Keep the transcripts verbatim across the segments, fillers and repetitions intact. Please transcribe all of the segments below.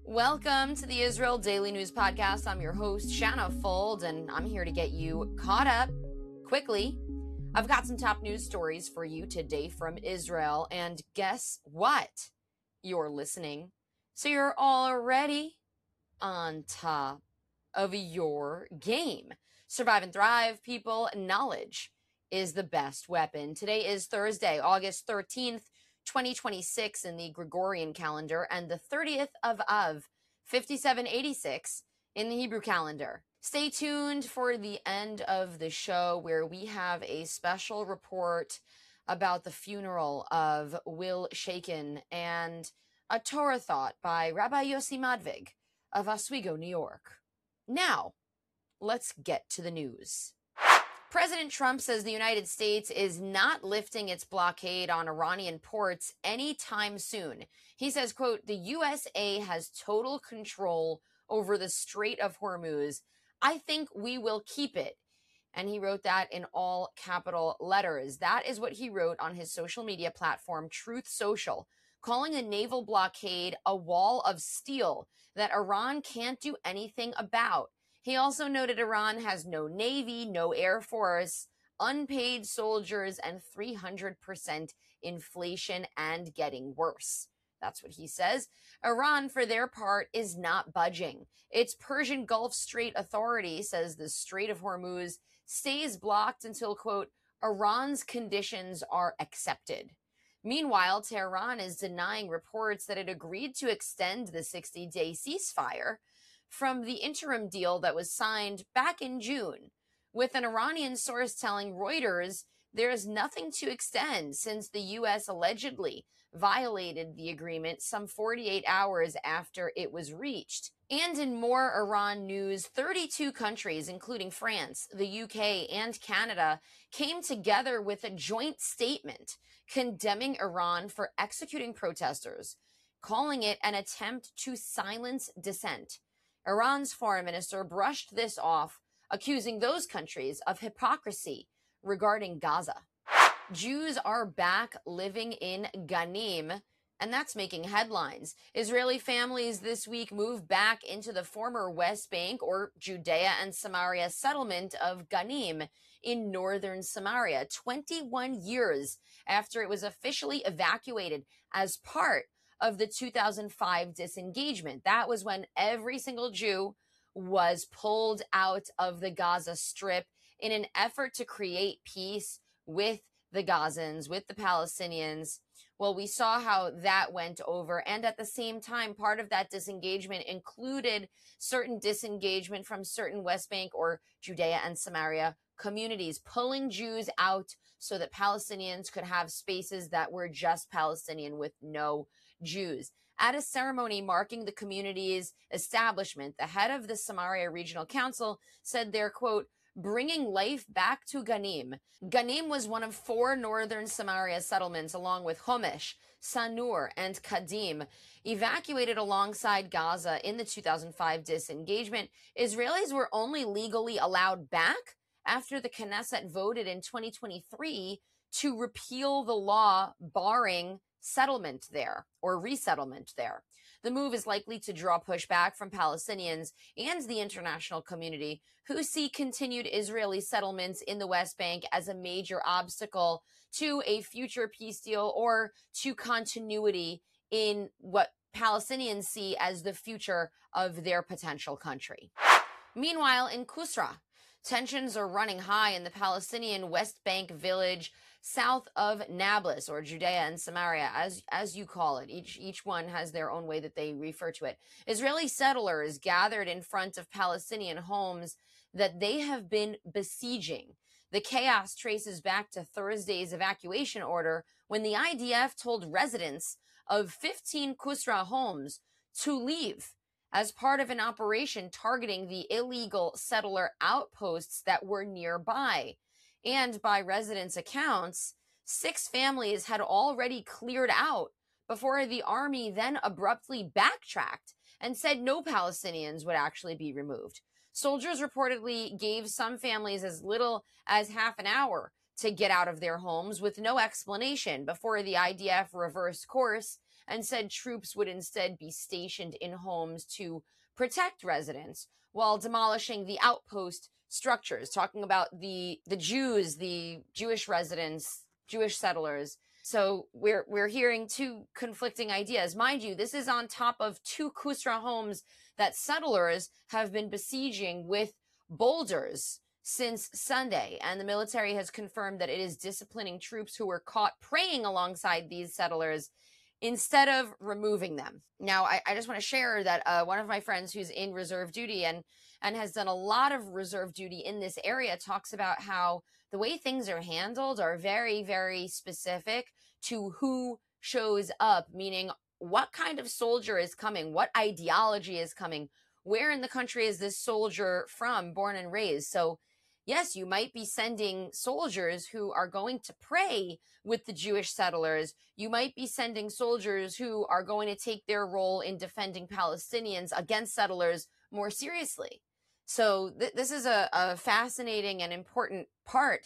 Welcome to the Israel Daily News Podcast. I'm your host, Shanna Fold, and I'm here to get you caught up quickly. I've got some top news stories for you today from Israel, and guess what? You're listening, so you're already on top of your game. Survive and thrive, people. Knowledge is the best weapon. Today is Thursday, August thirteenth, twenty twenty-six in the Gregorian calendar, and the thirtieth of Av, fifty-seven eighty-six in the Hebrew calendar. Stay tuned for the end of the show where we have a special report about the funeral of Will Shaken and a Torah thought by Rabbi Yossi Madvig of Oswego, New York. Now, let's get to the news. President Trump says the United States is not lifting its blockade on Iranian ports anytime soon. He says, quote, the U S A has total control over the Strait of Hormuz. I think we will keep it. And he wrote that in all capital letters. That is what he wrote on his social media platform, Truth Social, calling the naval blockade a wall of steel that Iran can't do anything about. He also noted Iran has no navy, no air force, unpaid soldiers, and three hundred percent inflation and getting worse. That's what he says. Iran, for their part, is not budging. Its Persian Gulf Strait Authority says the Strait of Hormuz stays blocked until, quote, Iran's conditions are accepted. Meanwhile, Tehran is denying reports that it agreed to extend the sixty-day ceasefire from the interim deal that was signed back in June, with an Iranian source telling Reuters there is nothing to extend since the U S allegedly violated the agreement some forty-eight hours after it was reached. And in more Iran news, thirty-two countries, including France, the U K, and Canada, came together with a joint statement condemning Iran for executing protesters, calling it an attempt to silence dissent. Iran's foreign minister brushed this off, accusing those countries of hypocrisy regarding Gaza. Jews are back living in Ganim, and that's making headlines. Israeli families this week moved back into the former West Bank, or Judea and Samaria settlement of Ganim in northern Samaria, twenty-one years after it was officially evacuated as part of the two thousand five disengagement. That was when every single Jew was pulled out of the Gaza Strip in an effort to create peace with the Gazans, with the Palestinians. Well, we saw how that went over. And at the same time, part of that disengagement included certain disengagement from certain West Bank or Judea and Samaria communities, pulling Jews out so that Palestinians could have spaces that were just Palestinian with no Jews. At a ceremony marking the community's establishment, the head of the Samaria Regional Council said they're, quote, bringing life back to Ganim. Ganim was one of four northern Samaria settlements, along with Homesh, Sanur, and Kadim, evacuated alongside Gaza in the two thousand five disengagement. Israelis were only legally allowed back after the Knesset voted in twenty twenty-three to repeal the law barring settlement there or resettlement there. The move is likely to draw pushback from Palestinians and the international community, who see continued Israeli settlements in the West Bank as a major obstacle to a future peace deal or to continuity in what Palestinians see as the future of their potential country. Meanwhile, in Kusra, tensions are running high in the Palestinian West Bank village south of Nablus, or Judea and Samaria, as as you call it. Each each one has their own way that they refer to it. Israeli settlers gathered in front of Palestinian homes that they have been besieging. The chaos traces back to Thursday's evacuation order when the I D F told residents of fifteen Kusra homes to leave as part of an operation targeting the illegal settler outposts that were nearby. And by residents' accounts, six families had already cleared out before the army then abruptly backtracked and said no Palestinians would actually be removed. Soldiers reportedly gave some families as little as half an hour to get out of their homes with no explanation before the I D F reversed course and said troops would instead be stationed in homes to protect residents while demolishing the outpost structures, talking about the the Jews, the Jewish residents, Jewish settlers. So we're we're hearing two conflicting ideas. Mind you, this is on top of two Kusra homes that settlers have been besieging with boulders since Sunday, and the military has confirmed that it is disciplining troops who were caught praying alongside these settlers instead of removing them. Now, I, I just want to share that uh, one of my friends who's in reserve duty and and has done a lot of reserve duty in this area talks about how the way things are handled are very, very specific to who shows up, meaning what kind of soldier is coming, what ideology is coming, where in the country is this soldier from, born and raised. So yes, you might be sending soldiers who are going to pray with the Jewish settlers. You might be sending soldiers who are going to take their role in defending Palestinians against settlers more seriously. So th- this is a, a fascinating and important part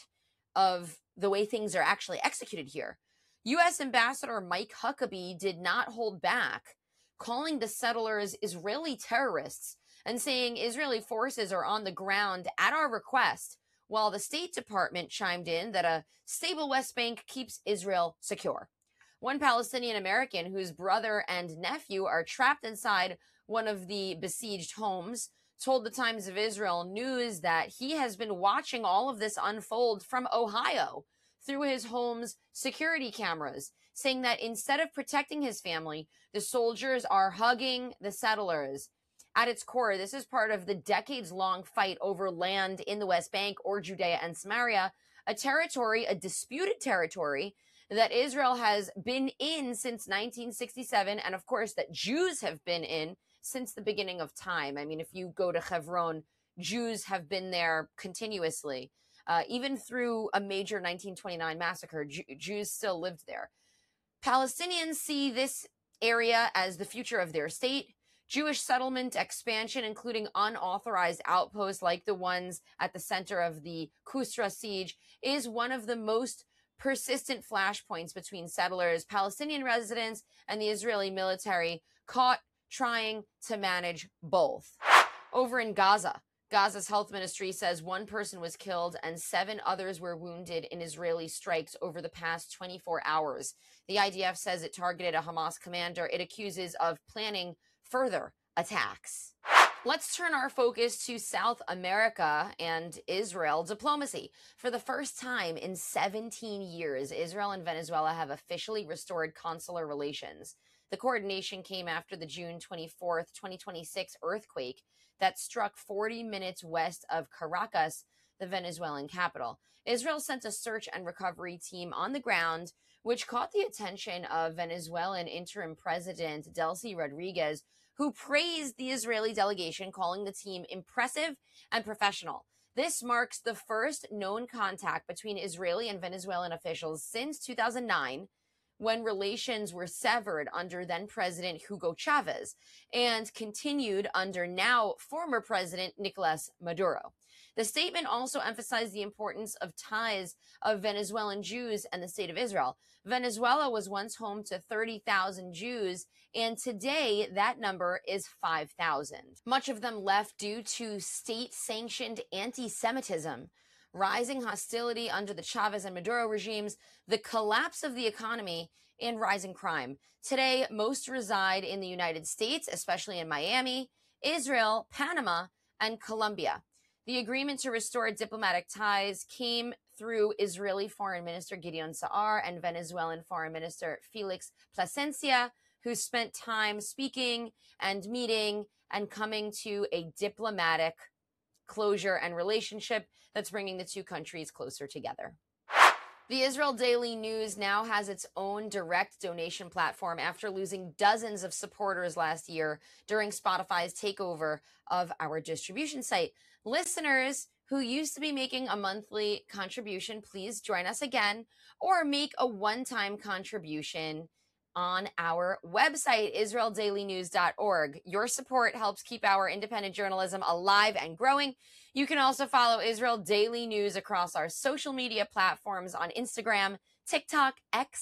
of the way things are actually executed here. U S Ambassador Mike Huckabee did not hold back, calling the settlers Israeli terrorists and saying Israeli forces are on the ground at our request, while the State Department chimed in that a stable West Bank keeps Israel secure. One Palestinian American whose brother and nephew are trapped inside one of the besieged homes told the Times of Israel News that he has been watching all of this unfold from Ohio through his home's security cameras, saying that instead of protecting his family, the soldiers are hugging the settlers. At its core, this is part of the decades-long fight over land in the West Bank, or Judea and Samaria, a territory, a disputed territory that Israel has been in since nineteen sixty-seven, and of course that Jews have been in since the beginning of time. I mean, if you go to Hebron, Jews have been there continuously. Uh, even through a major nineteen twenty-nine massacre, Jew- Jews still lived there. Palestinians see this area as the future of their state. Jewish settlement expansion, including unauthorized outposts like the ones at the center of the Kusra siege, is one of the most persistent flashpoints between settlers, Palestinian residents, and the Israeli military, caught trying to manage both. Over in Gaza, Gaza's health ministry says one person was killed and seven others were wounded in Israeli strikes over the past twenty-four hours. The I D F says it targeted a Hamas commander it accuses of planning further attacks. Let's turn our focus to South America and Israel diplomacy. For the first time in seventeen years, Israel and Venezuela have officially restored consular relations. The coordination came after the June twenty-fourth, twenty twenty-six earthquake that struck forty minutes west of Caracas, the Venezuelan capital. Israel sent a search and recovery team on the ground, which caught the attention of Venezuelan interim president Delcy Rodriguez, who praised the Israeli delegation, calling the team impressive and professional. This marks the first known contact between Israeli and Venezuelan officials since two thousand nine, when relations were severed under then-President Hugo Chavez and continued under now former President Nicolas Maduro. The statement also emphasized the importance of ties of Venezuelan Jews and the State of Israel. Venezuela was once home to thirty thousand Jews, and today that number is five thousand. Much of them left due to state-sanctioned anti-Semitism, rising hostility under the Chavez and Maduro regimes, the collapse of the economy, and rising crime. Today, most reside in the United States, especially in Miami, Israel, Panama, and Colombia. The agreement to restore diplomatic ties came through Israeli Foreign Minister Gideon Saar and Venezuelan Foreign Minister Felix Plasencia, who spent time speaking and meeting and coming to a diplomatic closure and relationship that's bringing the two countries closer together. The Israel Daily News now has its own direct donation platform after losing dozens of supporters last year during Spotify's takeover of our distribution site. Listeners who used to be making a monthly contribution, please join us again or make a one-time contribution on our website, Israel Daily News dot org. Your support helps keep our independent journalism alive and growing. You can also follow Israel Daily News across our social media platforms on Instagram, TikTok, X,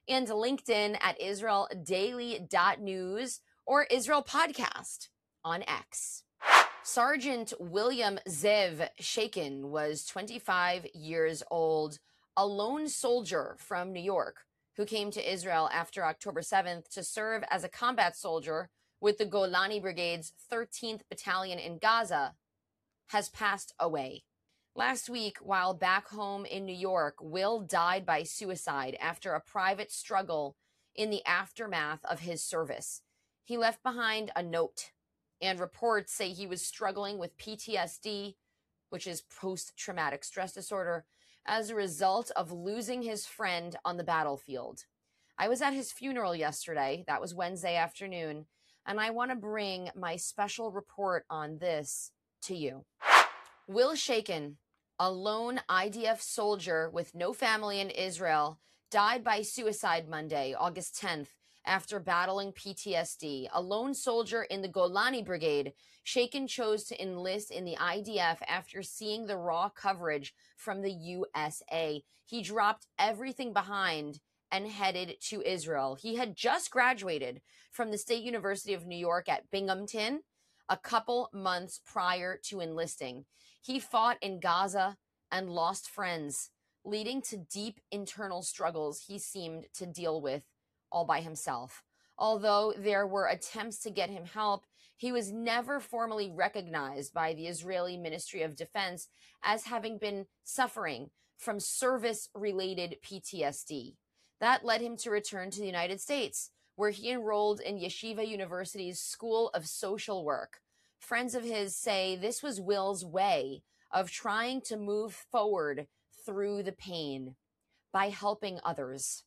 and LinkedIn at israel daily dot news or Israel Podcast on X. Sergeant William Zev Shakin was twenty-five years old, a lone soldier from New York who came to Israel after October seventh to serve as a combat soldier with the Golani Brigade's thirteenth Battalion in Gaza, has passed away. Last week, while back home in New York, Will died by suicide after a private struggle in the aftermath of his service. He left behind a note, and reports say he was struggling with P T S D, which is post-traumatic stress disorder, as a result of losing his friend on the battlefield. I was at his funeral yesterday, that was Wednesday afternoon, and I want to bring my special report on this to you. Will Shakin, a lone I D F soldier with no family in Israel, died by suicide Monday, August tenth, after battling P T S D. A lone soldier in the Golani Brigade, Shakin chose to enlist in the I D F after seeing the raw coverage from the U S A. He dropped everything behind and headed to Israel. He had just graduated from the State University of New York at Binghamton a couple months prior to enlisting. He fought in Gaza and lost friends, leading to deep internal struggles he seemed to deal with all by himself. Although there were attempts to get him help, he was never formally recognized by the Israeli Ministry of Defense as having been suffering from service-related P T S D. That led him to return to the United States, where he enrolled in Yeshiva University's School of Social Work. Friends of his say this was Will's way of trying to move forward through the pain by helping others.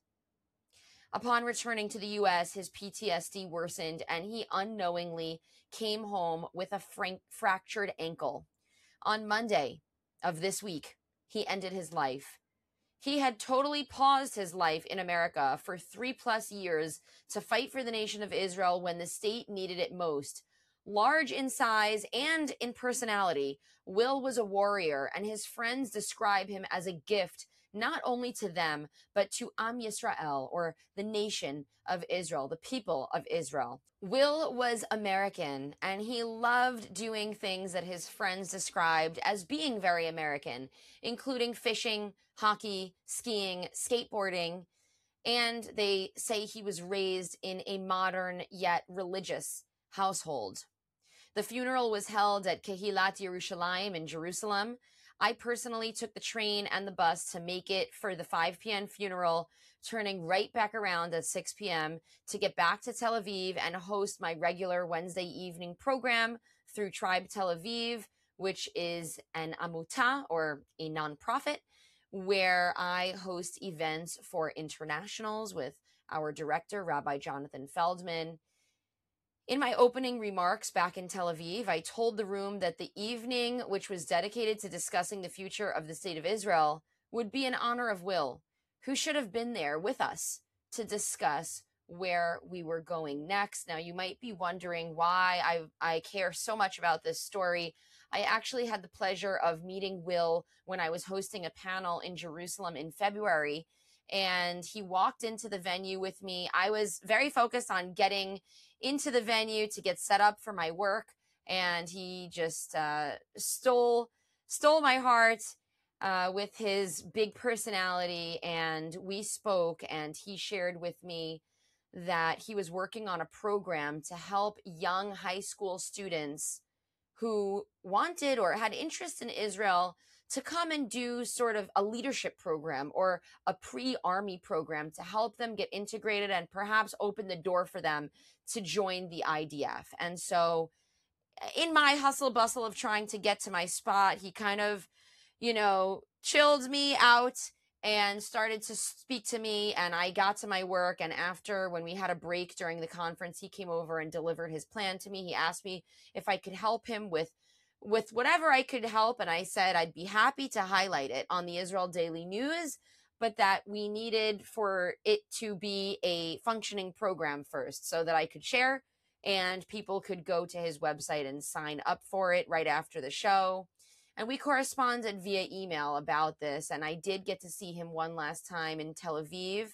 Upon returning to the U S, his P T S D worsened and he unknowingly came home with a frank- fractured ankle. On Monday of this week, he ended his life. He had totally paused his life in America for three plus years to fight for the nation of Israel when the state needed it most. Large in size and in personality, Will was a warrior, and his friends describe him as a gift not only to them, but to Am Yisrael, or the nation of Israel, the people of Israel. Will was American, and he loved doing things that his friends described as being very American, including fishing, hockey, skiing, skateboarding, and they say he was raised in a modern yet religious household. The funeral was held at Kehilat Yerushalayim in Jerusalem. I personally took the train and the bus to make it for the five p.m. funeral, turning right back around at six p.m. to get back to Tel Aviv and host my regular Wednesday evening program through Tribe Tel Aviv, which is an amuta, or a nonprofit, where I host events for internationals with our director, Rabbi Jonathan Feldman. In my opening remarks back in Tel Aviv, I told the room that the evening, which was dedicated to discussing the future of the state of Israel, would be in honor of Will, who should have been there with us to discuss where we were going next. Now, you might be wondering why I, I care so much about this story. I actually had the pleasure of meeting Will when I was hosting a panel in Jerusalem in February, and he walked into the venue with me. I was very focused on getting into the venue to get set up for my work, and he just uh, stole stole my heart uh, with his big personality, and we spoke, and he shared with me that he was working on a program to help young high school students who wanted or had interest in Israel to come and do sort of a leadership program or a pre-army program to help them get integrated and perhaps open the door for them to join the I D F. And so in my hustle bustle of trying to get to my spot, he kind of, you know, chilled me out and started to speak to me, and I got to my work. And after, when we had a break during the conference, he came over and delivered his plan to me. He asked me if I could help him with with whatever I could help, and I said I'd be happy to highlight it on the Israel Daily News, but that we needed for it to be a functioning program first so that I could share and people could go to his website and sign up for it right after the show. And we corresponded via email about this, and I did get to see him one last time in Tel Aviv.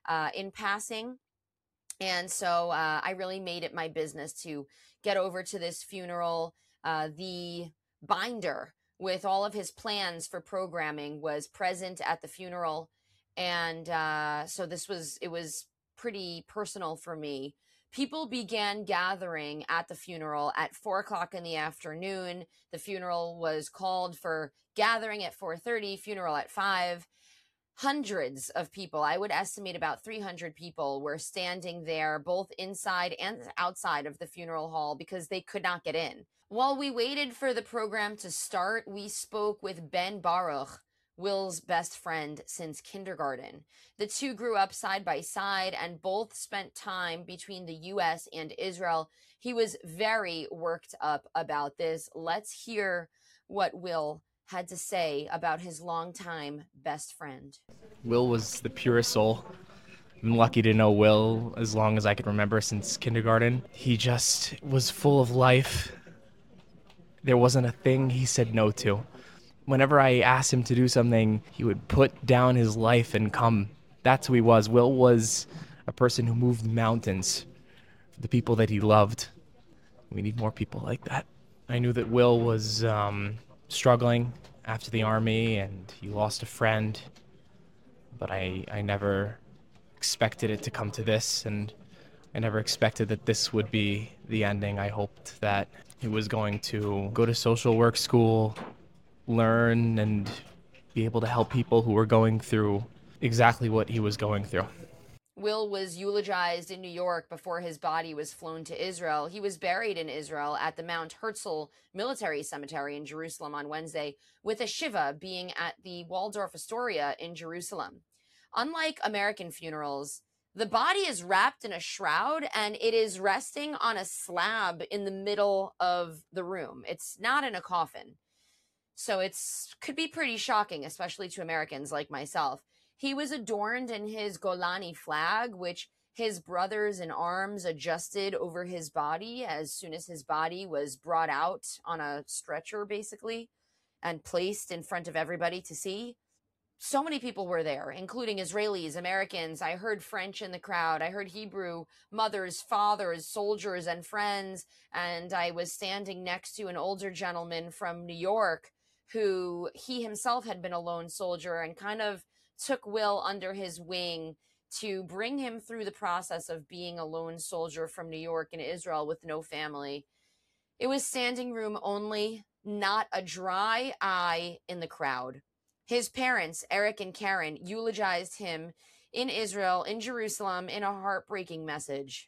uh, in passing. And so uh, I really made it my business to get over to this funeral. Uh, the binder with all of his plans for programming was present at the funeral. And uh, so this was, it was pretty personal for me. People began gathering at the funeral at four o'clock in the afternoon. The funeral was called for gathering at four thirty, funeral at five. Hundreds of people, I would estimate about three hundred people, were standing there, both inside and outside of the funeral hall, because they could not get in. While we waited for the program to start, we spoke with Ben Baruch, Will's best friend since kindergarten. The two grew up side by side and both spent time between the U S and Israel. He was very worked up about this. Let's hear what Will had to say about his longtime best friend. Will was the purest soul. I'm lucky to know Will as long as I can remember, since kindergarten. He just was full of life. There wasn't a thing he said no to. Whenever I asked him to do something, he would put down his life and come. That's who he was. Will was a person who moved mountains for the people that he loved. We need more people like that. I knew that Will was um, struggling after the army, and he lost a friend. But I, I never expected it to come to this, and I never expected that this would be the ending. I hoped that he was going to go to social work school, learn, and be able to help people who were going through exactly what he was going through. Will was eulogized in New York before his body was flown to Israel. He was buried in Israel at the Mount Herzl Military Cemetery in Jerusalem on Wednesday, with a shiva being at the Waldorf Astoria in Jerusalem. Unlike American funerals, the body is wrapped in a shroud and it is resting on a slab in the middle of the room. It's not in a coffin. So it's could be pretty shocking, especially to Americans like myself. He was adorned in his Golani flag, which his brothers in arms adjusted over his body as soon as his body was brought out on a stretcher, basically, and placed in front of everybody to see. So many people were there, including Israelis, Americans. I heard French in the crowd. I heard Hebrew, mothers, fathers, soldiers, and friends. And I was standing next to an older gentleman from New York who he himself had been a lone soldier and kind of took Will under his wing to bring him through the process of being a lone soldier from New York in Israel with no family. It was standing room only, not a dry eye in the crowd. His parents, Eric and Karen, eulogized him in Israel, in Jerusalem, in a heartbreaking message.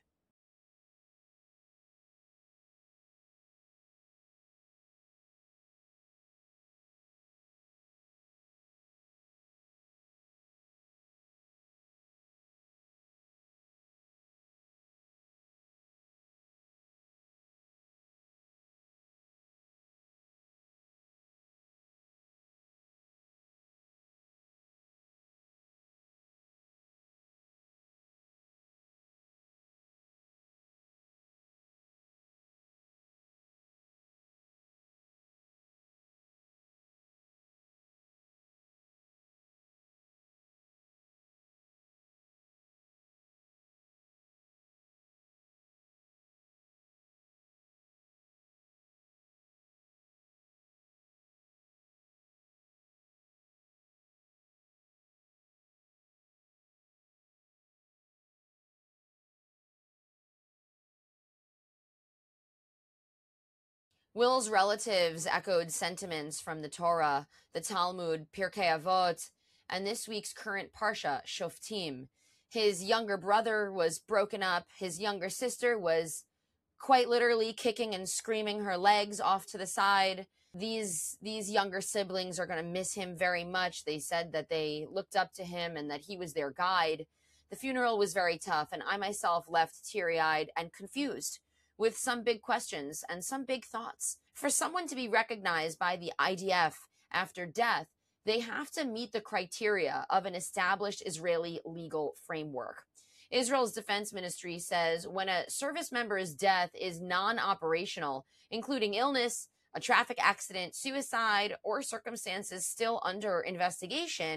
Will's relatives echoed sentiments from the Torah, the Talmud, Pirkei Avot, and this week's current Parsha, Shoftim. His younger brother was broken up. His younger sister was quite literally kicking and screaming her legs off to the side. These these younger siblings are going to miss him very much. They said that they looked up to him and that he was their guide. The funeral was very tough, and I myself left teary-eyed and confused, with some big questions and some big thoughts. For someone to be recognized by the I D F after death, they have to meet the criteria of an established Israeli legal framework. Israel's defense ministry says when a service member's death is non-operational, including illness, a traffic accident, suicide, or circumstances still under investigation,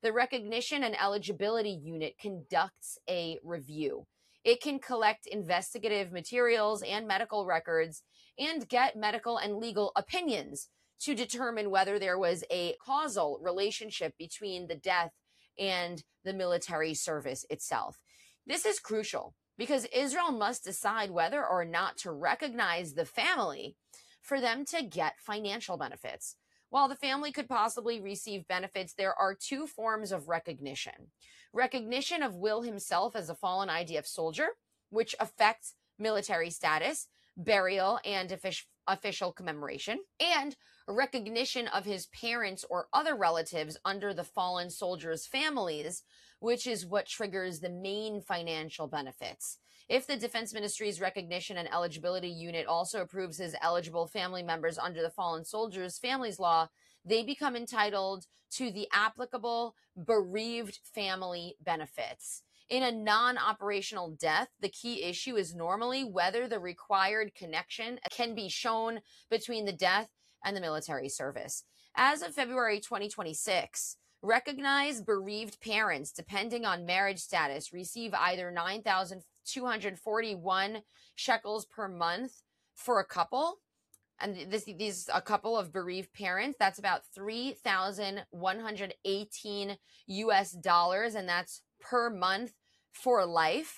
The Recognition and Eligibility Unit conducts a review. It can collect investigative materials and medical records and get medical and legal opinions to determine whether there was a causal relationship between the death and the military service itself. This is crucial because Israel must decide whether or not to recognize the family for them to get financial benefits. While the family could possibly receive benefits, there are two forms of recognition. Recognition of Will himself as a fallen I D F soldier, which affects military status, burial, and offic- official commemoration, and recognition of his parents or other relatives under the fallen soldiers' families, which is what triggers the main financial benefits. If the Defense Ministry's Recognition and Eligibility Unit also approves his eligible family members under the Fallen Soldiers Families Law, they become entitled to the applicable bereaved family benefits. In a non-operational death, the key issue is normally whether the required connection can be shown between the death and the military service. As of February twenty twenty-six, recognized bereaved parents, depending on marriage status, receive either nine thousand two hundred forty-one shekels per month for a couple, and this these a couple of bereaved parents. That's about three thousand one hundred eighteen U S dollars, and that's per month for life,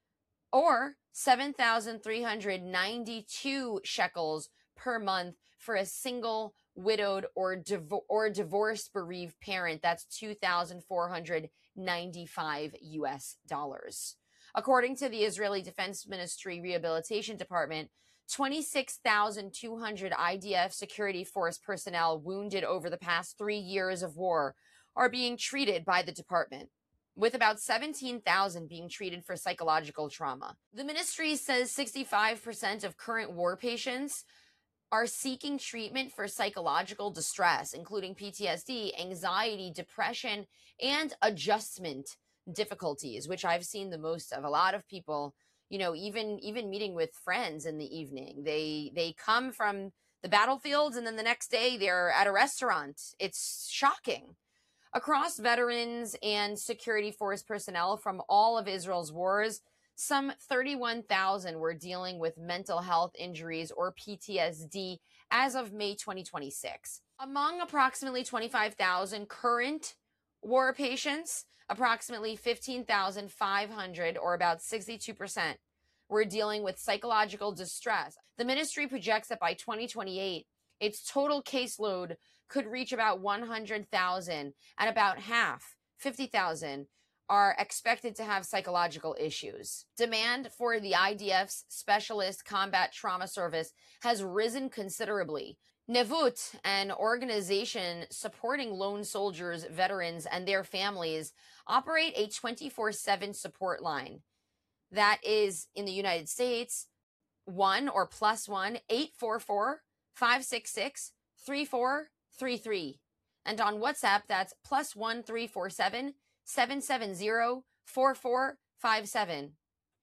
or seven thousand three hundred ninety-two shekels per month for a single widowed or divo- or divorced bereaved parent. That's two thousand four hundred ninety-five U S dollars. According to the Israeli Defense Ministry Rehabilitation Department, twenty-six thousand two hundred I D F security force personnel wounded over the past three years of war are being treated by the department, with about seventeen thousand being treated for psychological trauma. The ministry says sixty-five percent of current war patients are seeking treatment for psychological distress, including P T S D, anxiety, depression, and adjustment difficulties, which I've seen the most of. A lot of people, you know, even even meeting with friends in the evening, they they come from the battlefields and then the next day they're at a restaurant. It's shocking. Across veterans and security force personnel from all of Israel's wars, some thirty-one thousand were dealing with mental health injuries or P T S D as of May twenty twenty-six. Among approximately twenty-five thousand current war patients, approximately fifteen thousand five hundred, or about sixty-two percent, were dealing with psychological distress. The ministry projects that by twenty twenty-eight, its total caseload could reach about one hundred thousand, and about half, fifty thousand, are expected to have psychological issues. Demand for the I D F's Specialist Combat Trauma Service has risen considerably. Nevut, an organization supporting lone soldiers, veterans, and their families, operate a twenty-four seven support line. That is, in the United States, one or plus one, eight four four, five six six, three four three three. And on WhatsApp, that's plus one three four seven, seven seven zero, four four five seven.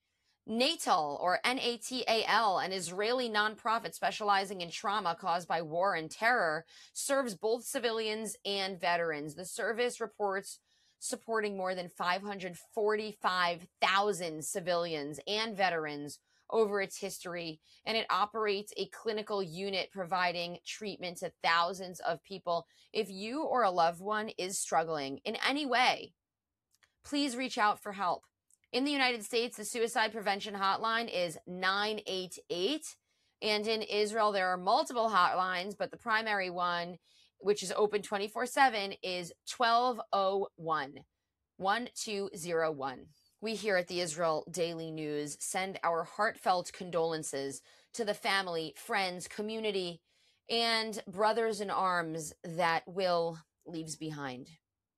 Natal, or N A T A L, an Israeli nonprofit specializing in trauma caused by war and terror, serves both civilians and veterans. The service reports supporting more than five hundred forty-five thousand civilians and veterans over its history, and it operates a clinical unit providing treatment to thousands of people. If you or a loved one is struggling in any way, please reach out for help. In the United States, the suicide prevention hotline is nine eight eight, and in Israel, there are multiple hotlines, but the primary one, which is open twenty-four seven, is twelve oh one, one two oh one. We here at the Israel Daily News send our heartfelt condolences to the family, friends, community, and brothers in arms that Will leaves behind.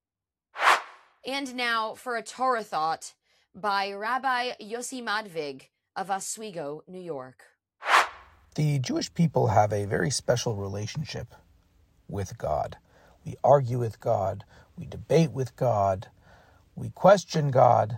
And now for a Torah thought by Rabbi Yossi Madvig of Oswego, New York. The Jewish people have a very special relationship with God. We argue with God, we debate with God, we question God,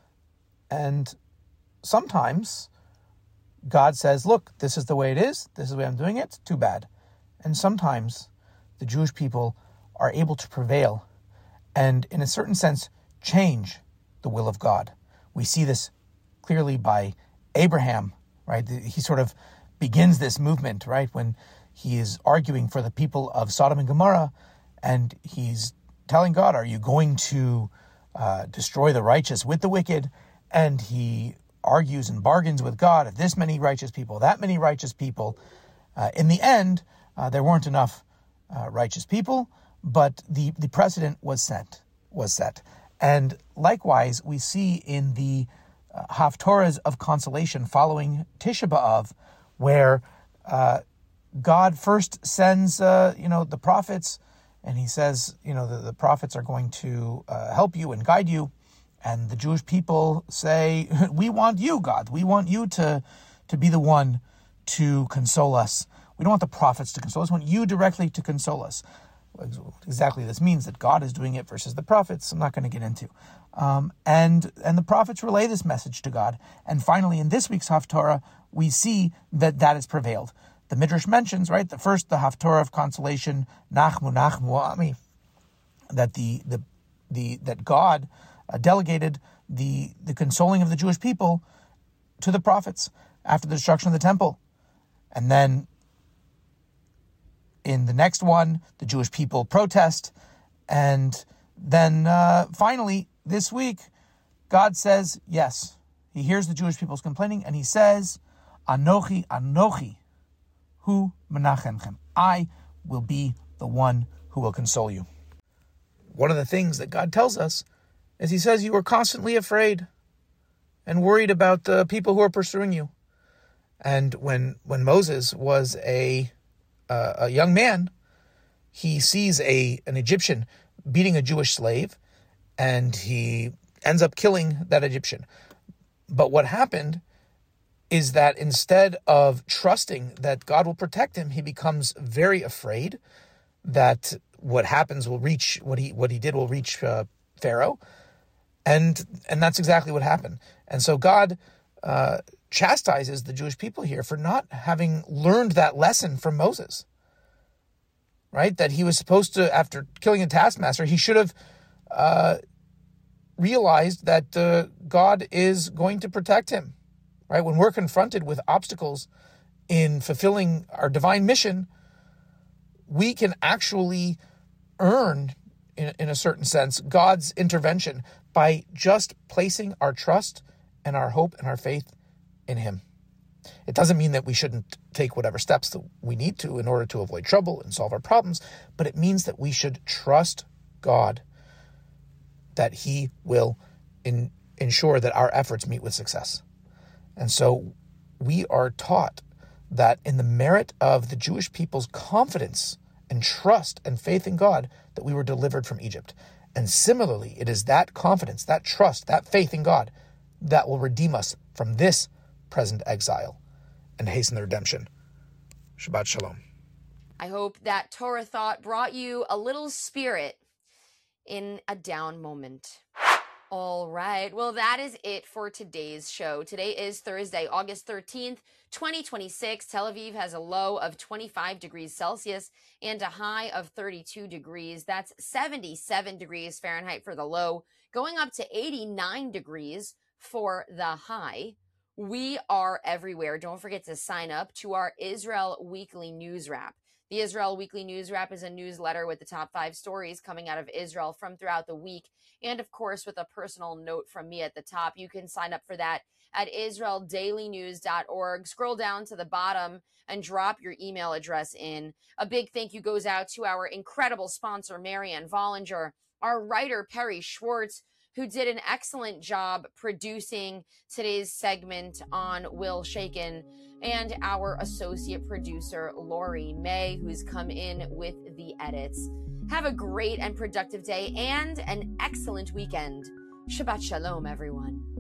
and sometimes God says, look, this is the way it is, this is the way I'm doing it, too bad. And sometimes the Jewish people are able to prevail and in a certain sense, change the will of God. We see this clearly by Abraham, right? He sort of begins this movement, right, when he is arguing for the people of Sodom and Gomorrah, and he's telling God, are you going to uh, destroy the righteous with the wicked? And he argues and bargains with God, if this many righteous people, that many righteous people. Uh, in the end, uh, there weren't enough uh, righteous people, but the, the precedent was set, was set. And likewise, we see in the uh, Haftorahs of consolation following Tisha B'Av, where uh, God first sends, uh, you know, the prophets, and he says, you know, the, the prophets are going to uh, help you and guide you. And the Jewish people say, we want you, God. We want you to, to be the one to console us. We don't want the prophets to console us. We want you directly to console us. Exactly this means that God is doing it versus the prophets, I'm not going to get into. Um, and and the prophets relay this message to God. And finally, in this week's Haftorah, we see that that has prevailed. The Midrash mentions, right, the first, the Haftorah of consolation, Nachmu, Nachmu, Ami, that the the the that God uh, delegated the the consoling of the Jewish people to the prophets after the destruction of the temple. And then in the next one, the Jewish people protest. And then uh, finally, this week, God says, yes, he hears the Jewish people's complaining, and he says, Anochi, Anochi, hu menachemchem. I will be the one who will console you. One of the things that God tells us is he says you are constantly afraid and worried about the people who are pursuing you. And when when Moses was a uh, a young man, he sees a an Egyptian beating a Jewish slave, and he ends up killing that Egyptian. But what happened is that instead of trusting that God will protect him, he becomes very afraid that what happens will reach, what he what he did will reach uh, Pharaoh. And and that's exactly what happened. And so God uh, chastises the Jewish people here for not having learned that lesson from Moses. Right? That he was supposed to, after killing a taskmaster, he should have uh, realized that uh, God is going to protect him. Right? When we're confronted with obstacles in fulfilling our divine mission, we can actually earn, in, in a certain sense, God's intervention by just placing our trust and our hope and our faith in him. It doesn't mean that we shouldn't take whatever steps that we need to in order to avoid trouble and solve our problems, but it means that we should trust God, that he will in, ensure that our efforts meet with success. And so we are taught that in the merit of the Jewish people's confidence and trust and faith in God, that we were delivered from Egypt. And similarly, it is that confidence, that trust, that faith in God that will redeem us from this present exile and hasten the redemption. Shabbat Shalom. I hope that Torah thought brought you a little spirit in a down moment. All right. Well, that is it for today's show. Today is Thursday, August thirteenth, twenty twenty-six. Tel Aviv has a low of twenty-five degrees Celsius and a high of thirty-two degrees. That's seventy-seven degrees Fahrenheit for the low, going up to eighty-nine degrees for the high. We are everywhere. Don't forget to sign up to our Israel Weekly News Wrap. The Israel Weekly News Wrap is a newsletter with the top five stories coming out of Israel from throughout the week. And of course, with a personal note from me at the top. You can sign up for that at israel daily news dot org. Scroll down to the bottom and drop your email address in. A big thank you goes out to our incredible sponsor, Marianne Vollinger, our writer, Perry Schwartz, who did an excellent job producing today's segment on Will Shaken, and our associate producer, Lori May, who's come in with the edits. Have a great and productive day and an excellent weekend. Shabbat Shalom, everyone.